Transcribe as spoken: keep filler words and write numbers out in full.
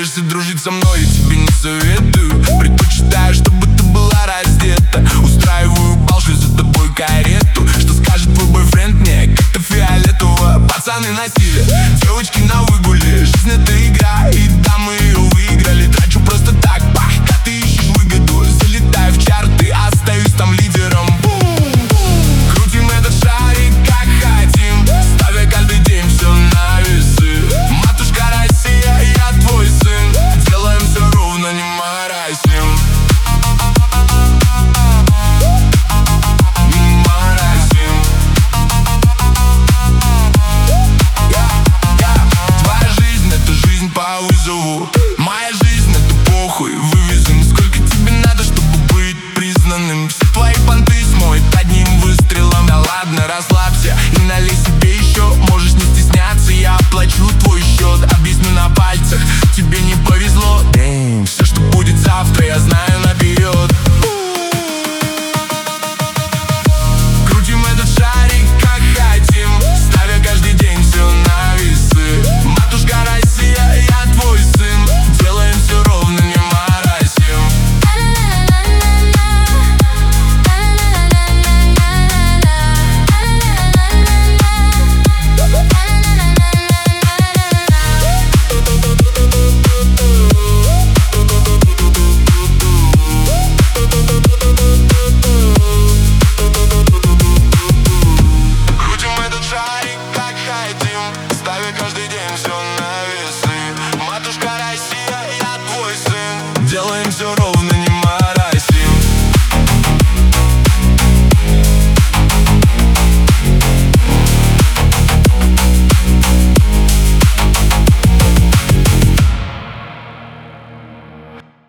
собираешься дружить со мной, я тебе не советую. Предпочитаю, чтобы ты была раздета. Устраиваю бал, шлю за тобой карету. Что скажет твой бойфренд, мне как-то фиолетово. Пацаны на стиле, девочки на выгуле. Жизнь это игра, и да, мы ее выиграли. Трачу просто так, бах, как ты ищешь выгоду. Залетаю в чарт,